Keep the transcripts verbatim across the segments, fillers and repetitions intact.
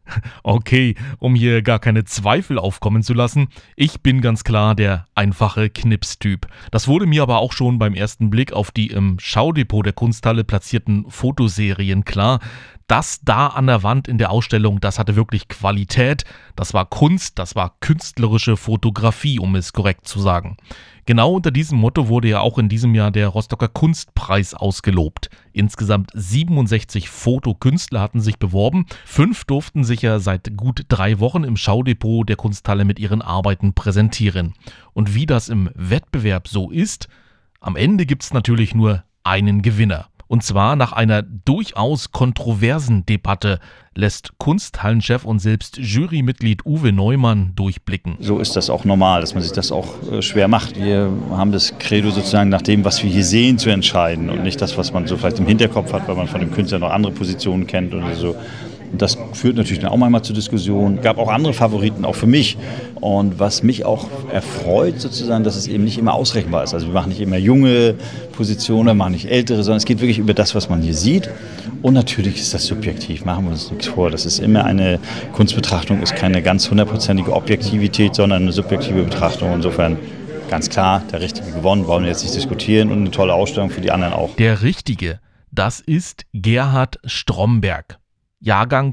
Okay, um hier gar keine Zweifel aufkommen zu lassen, ich bin ganz klar der einfache Knipstyp. Das wurde mir aber auch schon beim ersten Blick auf die im Schaudepot der Kunsthalle platzierten Fotoserien klar. Das da an der Wand in der Ausstellung, das hatte wirklich Qualität, das war Kunst, das war künstlerische Fotografie, um es korrekt zu sagen. Genau unter diesem Motto wurde ja auch in diesem Jahr der Rostocker Kunstpreis ausgelobt. Insgesamt siebenundsechzig Fotokünstler hatten sich beworben, fünf durften sich ja seit gut drei Wochen im Schaudepot der Kunsthalle mit ihren Arbeiten präsentieren. Und wie das im Wettbewerb so ist, am Ende gibt es natürlich nur einen Gewinner. Und zwar nach einer durchaus kontroversen Debatte lässt Kunsthallenchef und selbst Jurymitglied Uwe Neumann durchblicken. So ist das auch normal, dass man sich das auch äh, schwer macht. Wir haben das Credo sozusagen nach dem, was wir hier sehen, zu entscheiden und nicht das, was man so vielleicht im Hinterkopf hat, weil man von dem Künstler noch andere Positionen kennt oder so. Und das führt natürlich dann auch manchmal zu Diskussionen. Gab auch andere Favoriten, auch für mich. Und was mich auch erfreut sozusagen, dass es eben nicht immer ausrechenbar ist. Also wir machen nicht immer junge Positionen, wir machen nicht ältere, sondern es geht wirklich über das, was man hier sieht. Und natürlich ist das subjektiv, machen wir uns nichts vor. Das ist immer eine Kunstbetrachtung, ist keine ganz hundertprozentige Objektivität, sondern eine subjektive Betrachtung. Insofern ganz klar, der Richtige gewonnen, wollen wir jetzt nicht diskutieren und eine tolle Ausstellung für die anderen auch. Der Richtige, das ist Gerhard Stromberg. Jahrgang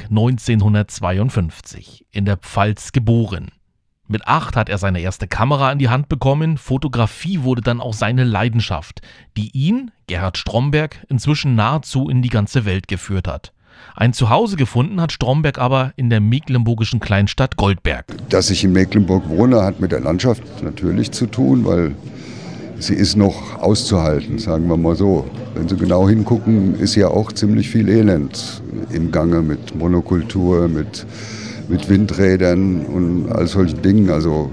neunzehnhundertzweiundfünfzig, in der Pfalz geboren. Mit acht hat er seine erste Kamera in die Hand bekommen, Fotografie wurde dann auch seine Leidenschaft, die ihn, Gerhard Stromberg, inzwischen nahezu in die ganze Welt geführt hat. Ein Zuhause gefunden hat Stromberg aber in der mecklenburgischen Kleinstadt Goldberg. Dass ich in Mecklenburg wohne, hat mit der Landschaft natürlich zu tun, weil sie ist noch auszuhalten, sagen wir mal so. Wenn Sie genau hingucken, ist ja auch ziemlich viel Elend im Gange mit Monokultur, mit, mit Windrädern und all solchen Dingen. Also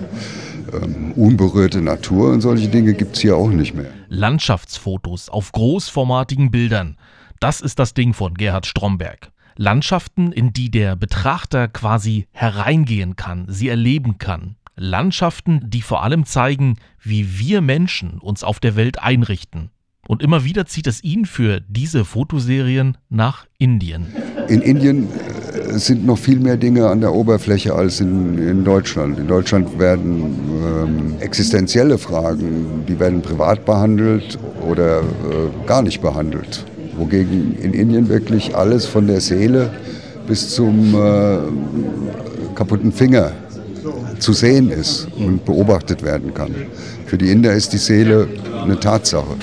äh, äh, unberührte Natur und solche Dinge gibt es hier auch nicht mehr. Landschaftsfotos auf großformatigen Bildern, das ist das Ding von Gerhard Stromberg. Landschaften, in die der Betrachter quasi hereingehen kann, sie erleben kann. Landschaften, die vor allem zeigen, wie wir Menschen uns auf der Welt einrichten. Und immer wieder zieht es ihn für diese Fotoserien nach Indien. In Indien sind noch viel mehr Dinge an der Oberfläche als in, in Deutschland. In Deutschland werden ähm, existenzielle Fragen, die werden privat behandelt oder äh, gar nicht behandelt. Wogegen in Indien wirklich alles von der Seele bis zum äh, kaputten Finger zu sehen ist und beobachtet werden kann. Für die Inder ist die Seele eine Tatsache,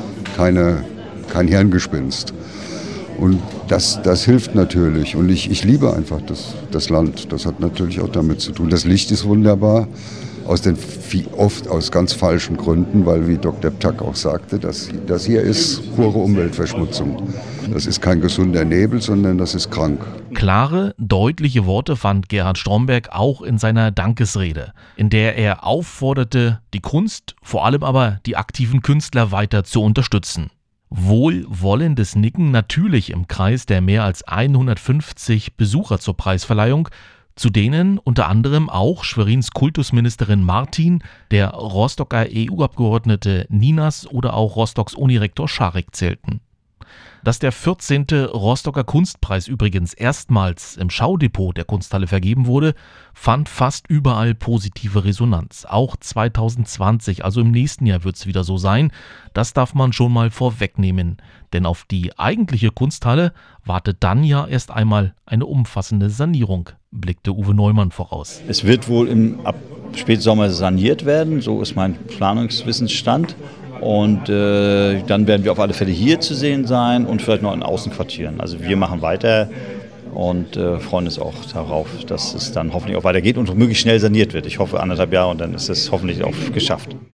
keine, kein Hirngespinst. Und das, das hilft natürlich. Und ich, ich liebe einfach das, das Land. Das hat natürlich auch damit zu tun. Das Licht ist wunderbar, aus den, oft aus ganz falschen Gründen, weil, wie Doktor Ptak auch sagte, das, das hier ist pure Umweltverschmutzung. Das ist kein gesunder Nebel, sondern das ist krank. Klare, deutliche Worte fand Gerhard Stromberg auch in seiner Dankesrede, in der er aufforderte, die Kunst, vor allem aber die aktiven Künstler weiter zu unterstützen. Wohlwollendes Nicken natürlich im Kreis der mehr als hundertfünfzig Besucher zur Preisverleihung, zu denen unter anderem auch Schwerins Kultusministerin Martin, der Rostocker E U-Abgeordnete Ninas oder auch Rostocks Unirektor Scharek zählten. Dass der vierzehnte Rostocker Kunstpreis übrigens erstmals im Schaudepot der Kunsthalle vergeben wurde, fand fast überall positive Resonanz. Auch zweitausendzwanzig, also im nächsten Jahr, wird es wieder so sein. Das darf man schon mal vorwegnehmen. Denn auf die eigentliche Kunsthalle wartet dann ja erst einmal eine umfassende Sanierung, blickte Uwe Neumann voraus. Es wird wohl im ab Spätsommer saniert werden, so ist mein Planungswissensstand. Und äh, dann werden wir auf alle Fälle hier zu sehen sein und vielleicht noch in Außenquartieren. Also wir machen weiter und äh, freuen uns auch darauf, dass es dann hoffentlich auch weitergeht und möglichst schnell saniert wird. Ich hoffe anderthalb Jahre und dann ist es hoffentlich auch geschafft.